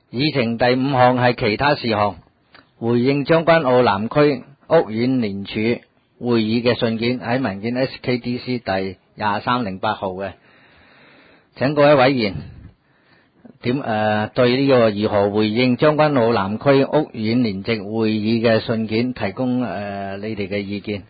議程第5項係其他事項，回應將軍澳南區屋苑聯署會議嘅信件，喺文件 SKDC 第2308號嘅。請各位委員對呢個如何回應將軍澳南區屋苑聯席會議嘅信件提供你哋嘅意見。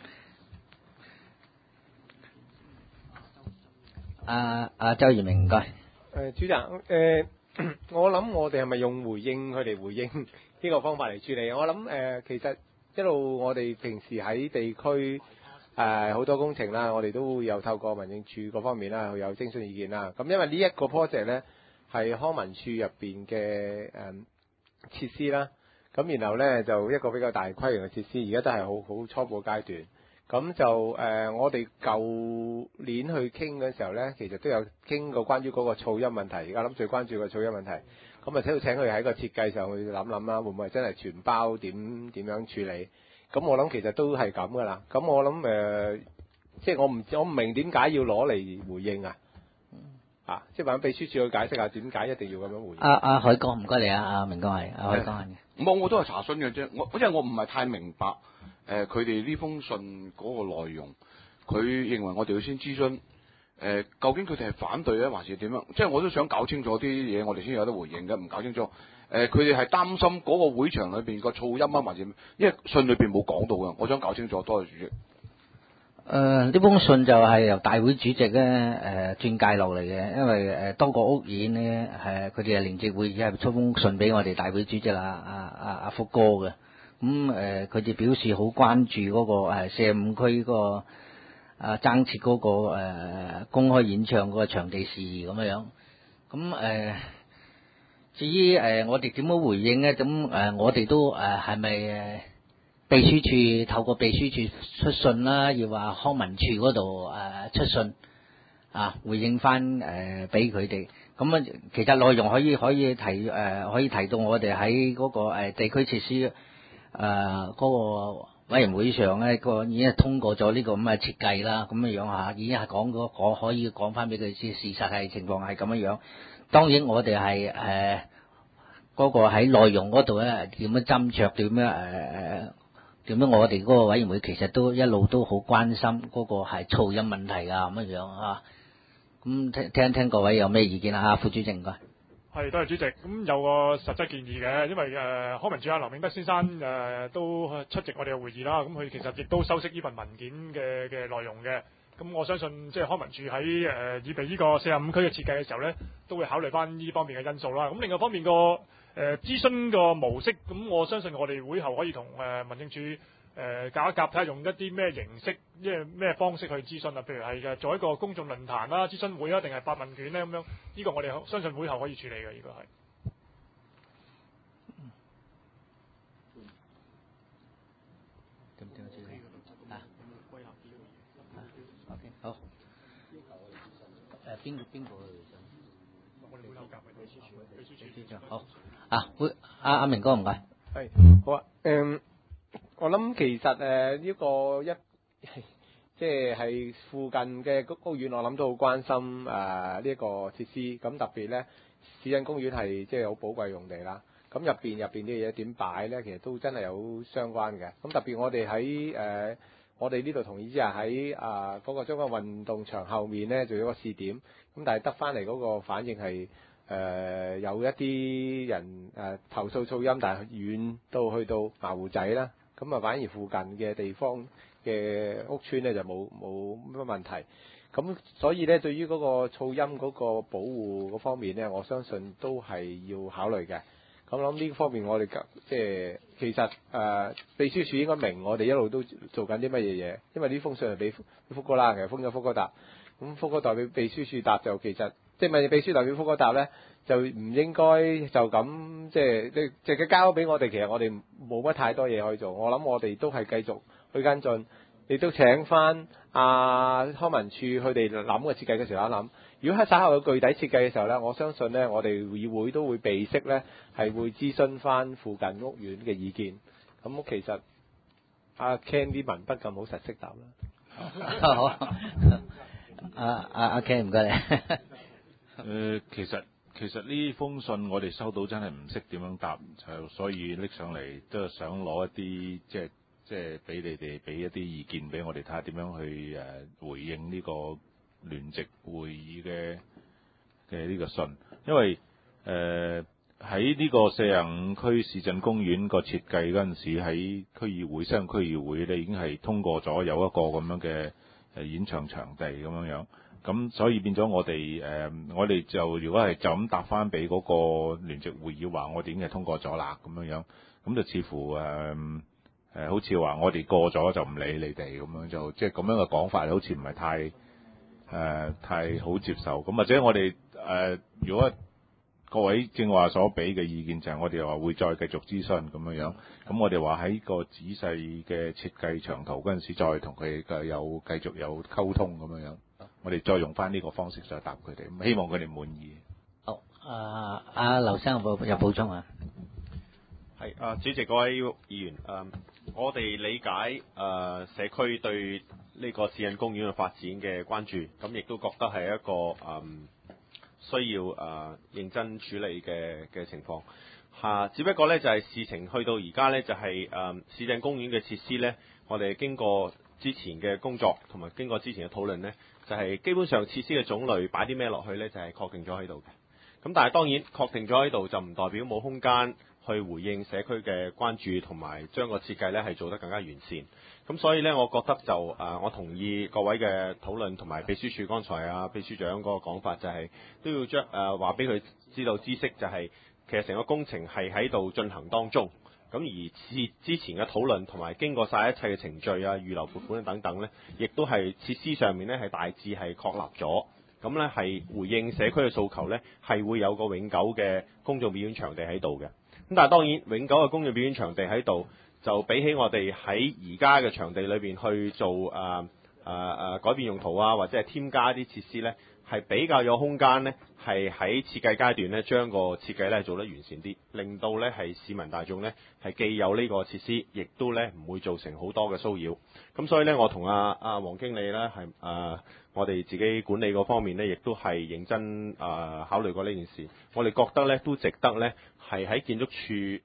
周賢明，唔該。 主席，我諗我哋係咪用回應佢哋回應呢個方法嚟處理？我諗其實一路我哋平時喺地區好多工程啦，我哋都會有透過民政處嗰方面啦，有徵詢意見啦。咁因為呢一個 project 咧係康文署入邊嘅設施啦，咁然後咧就一個比較大規模嘅設施，而家都係好初步階段。咁就我哋舊年去傾嘅時候咧，其實都有傾過關於嗰個噪音問題。而家諗最關注個噪音問題，咁啊請佢喺個設計上去諗諗啦，會唔會真係全包點樣處理？咁我諗其實都係咁噶啦。咁我諗即係我唔明點解要攞嚟回應啊？即係揾秘書處去解釋下點解一定要咁樣回應。 海哥，唔該你阿明哥係海哥係嘅。 我都係查詢嘅啫，因為我唔係太明白佢哋呢封信嗰個內容。佢認為我哋要先諮詢究竟佢哋係反對咧，還是點樣？即係我都想搞清楚啲嘢，我哋先有得回應嘅。唔搞清楚，佢哋係擔心嗰個會場裏邊個噪音啊，還是因為信裏邊冇講到嘅。我想搞清楚，多謝主席。 呢封信就係由大會主席咧轉介落嚟嘅，因為多個屋苑咧佢哋係聯席會議係出封信俾我哋大會主席阿福哥嘅，咁佢哋表示好關注嗰個45區嗰個增設嗰個公開演唱嗰個場地事宜咁樣，咁至於我哋點樣回應咧？咁我哋都係咪秘書處透過秘書處出信啦，要話康文署嗰度出信回應翻俾佢哋。咁其實內容可以提到我哋喺嗰個地區設施嗰個委員會上咧，已經係通過咗呢個咁嘅設計啦。咁樣嚇已經係可以講翻俾佢知，事實係情況係咁樣。當然我哋係嗰個喺內容嗰度咧點樣斟酌，點樣我哋嗰個委員會其實都一路都好關心嗰個係噪音問題啊咁樣啊。咁聽各位有咩意見啊？副主席唔該。 係，多謝主席。咁有個實質建議嘅，因為康文署劉永德先生都出席我哋嘅會議啦。咁佢其實亦都修飾呢份文件嘅內容嘅。咁我相信即係康文署喺預備呢個45區嘅設計嘅時候咧，都會考慮翻呢方面嘅因素啦。咁另外方面個諮詢個模式，咁我相信我哋會後可以同民政處夾一夾，睇下用一啲咩形式，咩方式去諮詢啊？譬如係做一個公眾論壇啦、諮詢會啊，定係發問卷咧咁樣？呢個我哋相信會後可以處理嘅，呢個係。 OK， 好。邊個？ 我哋會後夾嘅秘書處。 好。阿明哥唔該。 係好啊。我諗其實呢個即係附近嘅屋苑，我諗都好關心呢一個設施。咁特別咧，市鎮公園係即係好寶貴用地啦。咁入邊啲嘢點擺咧，其實都真係有相關嘅。咁特別我哋喺我哋呢度同意之下，喺嗰個將軍運動場後面咧做咗個試點。咁但係得翻嚟嗰個反應係有一啲人投訴噪音，但係遠到去到麻湖仔啦。咁啊，反而附近嘅地方嘅屋邨咧就冇乜問題。咁所以咧，對於嗰個噪音嗰個保護嗰方面咧，我相信都係要考慮嘅。咁諗呢方面我哋即係其實秘書處應該明我哋一路都做緊啲乜嘢嘢，因為呢封信係俾福哥啦，其實封咗福哥答。咁福哥代表秘書處答就其實即係咪秘書代表福哥答咧？就唔應該就咁即係直接交俾我哋，其實我哋冇乜太多嘢可以做。我諗我哋都係繼續去跟進，亦都請翻康文署佢哋諗嘅設計嘅時候諗。如果喺稍後有具體設計嘅時候咧，我相信咧我哋議會都會備悉咧係會諮詢翻附近屋苑嘅意見。咁其實阿 Ken 啲文筆咁好實識答啦。 好，阿 Ken 唔該你。 其實其實呢封信我哋收到真係唔識點樣答，就所以拎上嚟都係想攞一啲即係俾你哋俾一啲意見俾我哋睇下點樣去回應呢個聯席會議嘅呢個信，因為喺呢個45區市鎮公園個設計嗰陣時，喺區議會西區議會咧已經係通過咗有一個咁樣嘅演唱場地咁樣。咁所以變咗我哋就如果係就咁答翻俾嗰個聯席會議話，我哋已經係通過咗啦咁樣，咁就似乎好似話我哋過咗就唔理你哋咁樣，就即係咁樣嘅講法，好似唔係太好接受。咁或者我哋如果各位正話所俾嘅意見就係我哋話會再繼續諮詢咁樣，咁我哋話喺個仔細嘅設計長途嗰陣時，再同佢繼續有溝通咁樣。我哋再用翻呢個方式再答佢哋，希望佢哋滿意。 好，阿劉生有補充啊？ 係主席，各位議員，我哋理解社區對呢個市鎮公園嘅發展嘅關注，咁亦都覺得係一個需要認真處理嘅情況。只不過呢，就係事情去到而家呢，就係市鎮公園嘅設施呢，我哋經過之前嘅工作同埋經過之前嘅討論呢，就係基本上設施嘅種類擺啲咩落去呢，就係確定咗喺度嘅。咁但係當然確定咗喺度就唔代表冇空間去回應社區嘅關注，同埋將個設計呢係做得更加完善。咁所以呢，我覺得就我同意各位嘅討論，同埋秘書處剛才秘書長嗰個講法，就係都要將話俾佢知道知識，就係其實成個工程係喺度進行當中。咁而之前嘅討論同埋經過晒一切嘅程序預留撥款等等呢，亦都係設施上面呢係大致係確立咗。咁呢係回應社區嘅訴求呢，係會有個永久嘅公眾表演場地喺度嘅。咁但係當然永久嘅公眾表演場地喺度，就比起我哋喺而家嘅場地裏邊去做改變用途或者係添加一啲設施呢，係比較有空間呢，係喺設計階段呢將個設計呢做得完善啲，令到呢係市民大眾呢係既有呢個設施，亦都呢唔會造成好多嘅騷擾。咁所以呢，我同黃經理呢係我哋自己管理嗰方面呢，亦都係認真考慮過呢件事。我哋覺得呢都值得呢係喺建築署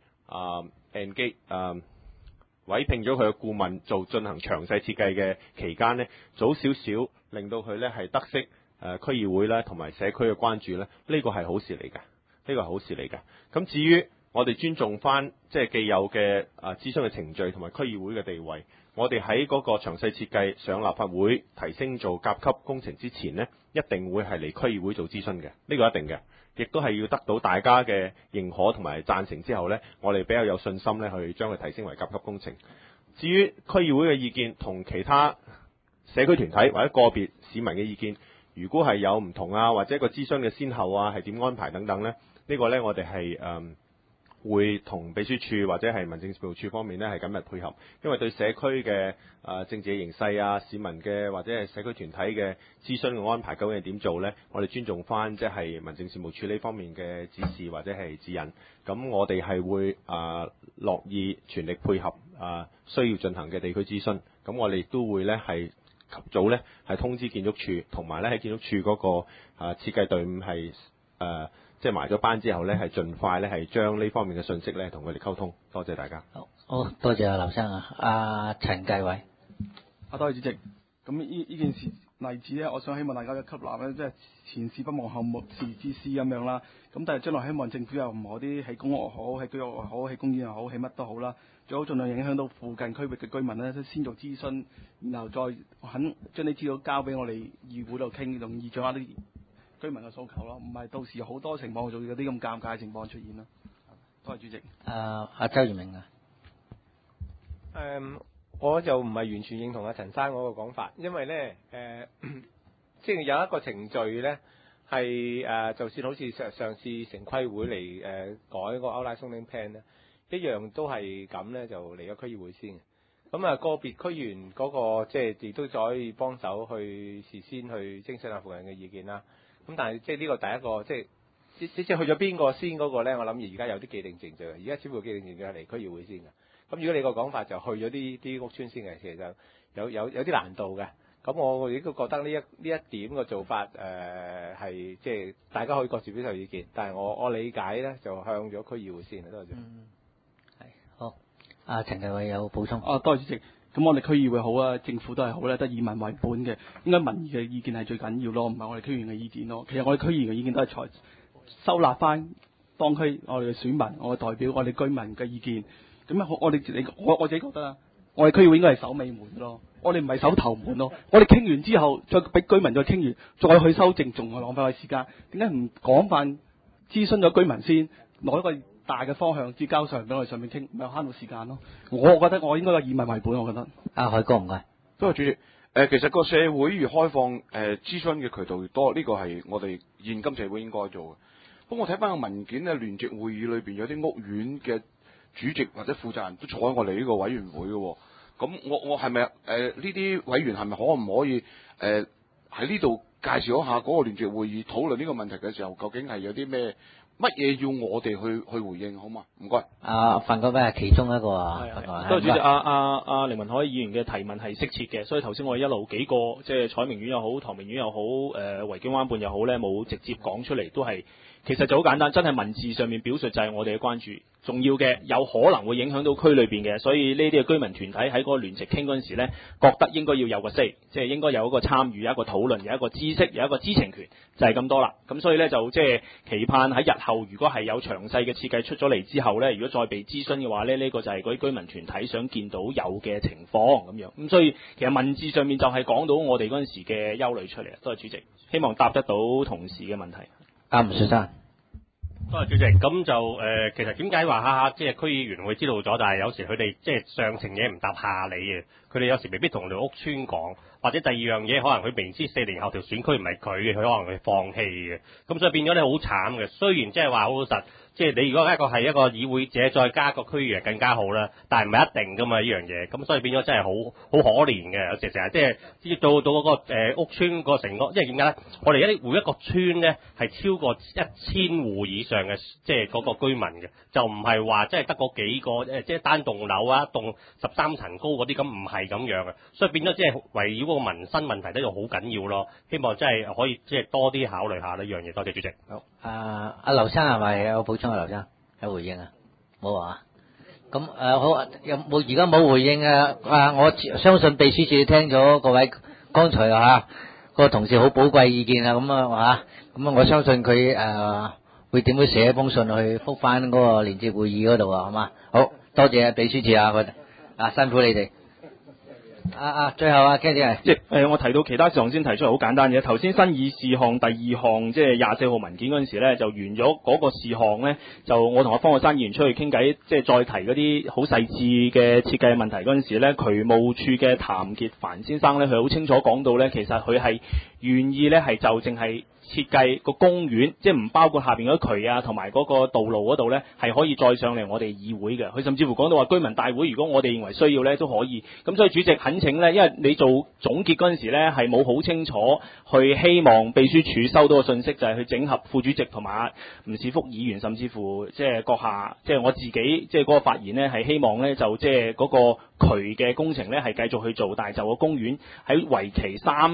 委聘咗佢嘅顧問進行詳細設計嘅期間呢，早少少令到佢呢係得悉區議會咧同埋社區嘅關注咧，呢個係好事嚟嘅，呢個係好事嚟嘅。咁至於我哋尊重翻即係既有嘅諮詢嘅程序同埋區議會嘅地位，我哋喺嗰個詳細設計上立法會提升做甲級工程之前呢，一定會係嚟區議會做諮詢嘅，呢個一定嘅，亦都係要得到大家嘅認可同埋贊成之後呢，我哋比較有信心呢去將佢提升為甲級工程。至於區議會嘅意見同其他社區團體或者個別市民嘅意見，如果係有唔同或者個諮詢嘅先後係點安排等等呢，呢個呢我哋係會同秘書處或者係民政事務處方面呢係緊密配合，因為對社區嘅政治嘅形勢市民嘅或者係社區團體嘅諮詢嘅安排究竟係點做呢？我哋尊重翻即係民政事務處呢方面嘅指示或者係指引，咁我哋係會樂意全力配合需要進行嘅地區諮詢，咁我哋亦都會呢係及早呢係通知建築署，同埋呢喺建築署嗰個設計隊伍係即係埋咗班之後呢，係盡快呢係將呢方面嘅信息呢同佢哋溝通。多謝大家。 好，多謝劉生啊。陳繼偉。 多謝主席。咁呢件事例子呢，我想希望大家嘅吸納呢，即係前事不忘後事之師咁樣啦。咁但係將來希望政府有任何啲喺公屋又好，喺居屋又好，喺公園又好，喺乜都好啦，最好盡量影響到附近區域嘅居民呢，先做諮詢，然後再肯將啲資料交俾我哋議會度傾，容易掌握啲居民嘅訴求咯，唔係到時好多情況做有啲咁尷尬嘅情況出現咯。多謝主席。 阿周賢明啊。 我就唔係完全認同阿陳生嗰個講法，因為咧即係有一個程序咧係就算好似上次城規會嚟改嗰個 outline zoning plan 咧，一樣都係咁咧，就嚟咗區議會先嘅。咁個別區議員嗰個即係亦都可以幫手去事先去徵詢下附近嘅意見啦。咁但係即係呢個第一個即係去咗邊個先嗰個咧？我諗而家有啲既定程序，而家似乎既定程序係嚟區議會先嘅。咁如果你個講法就去咗啲屋邨先嘅，其實有啲難度嘅。 咁我亦都覺得呢一點嘅做法係即係大家可以各自表達意見，但係我理解咧就向咗區議會先，多謝。 係好。阿陳繼偉有補充。 多謝主席。咁我哋區議會好啊，政府都係好咧，都以民為本嘅，應該民意嘅意見係最緊要咯，唔係我哋區議員嘅意見咯。其實我哋區議員嘅意見都係收納翻當區我哋嘅選民、我嘅代表、我哋居民嘅意見。咁我自己覺得啊，我哋區議會應該係守尾門咯，我哋唔係守頭門咯。我哋傾完之後，再俾居民再傾完，再去修正，仲係浪費我哋時間。點解唔廣泛諮詢咗居民先，攞一個大嘅方向至交上俾我哋上面傾，咪慳到時間咯。我覺得我應該係以民為本，我覺得。 海哥唔該。 多謝主席。其實個社會越開放，諮詢嘅渠道越多，呢個係我哋現今社會應該做嘅。不過我睇翻個文件咧，聯席會議裏邊有啲屋苑嘅主席或者負責人都坐喺我哋呢個委員會嘅喎。咁我係咪呢啲委員係咪可唔可以喺呢度介紹一下嗰個聯席會議討論呢個問題嘅時候，究竟係有啲咩？乜嘢要我哋去回應好嘛？唔該。 范國威係其中一個啊。 多謝主席。阿凌文海議員嘅提問係適切嘅，所以頭先我哋一路幾個即係彩明苑又好、唐明苑又好、維景灣畔又好咧，冇直接講出嚟，都係其實就好簡單，真係文字上面表述就係我哋嘅關注。重要嘅有可能會影響到區裏邊嘅，所以呢啲嘅居民團體喺嗰個聯席傾嗰陣時咧，覺得應該要有個 say， 即係應該有一個參與、有一個討論、有一個知識、有一個知情權，就係咁多啦。咁所以咧就即係期盼喺日後如果係有詳細嘅設計出咗嚟之後咧，如果再被諮詢嘅話咧，呢個就係嗰啲居民團體想見到有嘅情況咁樣。咁所以其實文字上面就係講到我哋嗰陣時嘅憂慮出嚟。多謝主席，希望答得到同事嘅問題。 吳先生。 多謝主席，咁就其實點解話下即係區議員會知道咗，但係有時佢哋即係上層嘢唔答下你嘅，佢哋有時未必同條屋村講，或者第二樣嘢可能佢明知4年後條選區唔係佢嘅，佢可能會放棄嘅，咁所以變咗咧好慘嘅。雖然即係話好老實，即係你如果係一個議會者，再加個區議員更加好啦，但係唔係一定噶嘛呢樣嘢，咁所以變咗真係好可憐嘅。有時成日即係到嗰個屋村個成個，即係點解咧？我哋每一個村咧係超過1000戶以上嘅，即係嗰個居民嘅，就唔係話即係得嗰幾個即係單棟樓啊，一棟13層高嗰啲，咁唔係咁樣嘅，所以變咗即係圍繞嗰個民生問題都要好緊要咯。希望真係可以即係多啲考慮下呢樣嘢。多謝主席。 好。阿劉生係咪有補充啊？劉生有回應啊？冇啊？咁好，有冇而家冇回應啊？我相信秘書處聽咗各位剛才個同事好寶貴意見啊，咁我相信佢會點樣寫一封信去覆翻嗰個連接會議嗰度啊，好嘛？好多謝秘書處佢辛苦你哋。最後Kenny係即係我提到其他事項先提出嚟，好簡單嘅。頭先新議事項第2項即係24號文件嗰陣時咧，就完咗嗰個事項咧，就我同阿方國珊議員出去傾偈，即係再提嗰啲好細緻嘅設計問題嗰陣時咧，渠務處嘅譚傑凡先生咧，佢好清楚講到咧，其實佢係願意咧係就淨係設計個公園，即係唔包括下邊嗰啲渠啊，同埋嗰個道路嗰度咧，係可以再上嚟我哋議會嘅。佢甚至乎講到話居民大會，如果我哋認為需要咧，都可以。咁所以主席懇請咧，因為你做總結嗰陣時咧，係冇好清楚去希望秘書處收到個信息，就係去整合副主席同埋吳士福議員，甚至乎即係閣下，即係我自己，即係嗰個發言咧，係希望咧就即係嗰個渠嘅工程咧係繼續去做，但係就個公園喺為期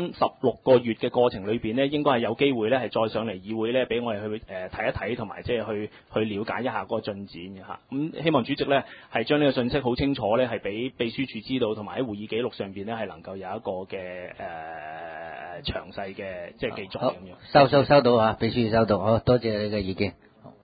36個月嘅過程裏邊咧，應該係有機會咧係再上嚟議會咧，俾我哋去睇一睇，同埋即係去了解一下嗰個進展嘅嚇。咁希望主席咧係將呢個信息好清楚咧，係俾秘書處知道，同埋喺會議記錄上邊咧係能夠有一個嘅詳細嘅即係記載咁樣。 收到啊，秘書處收到，好多謝你嘅意見。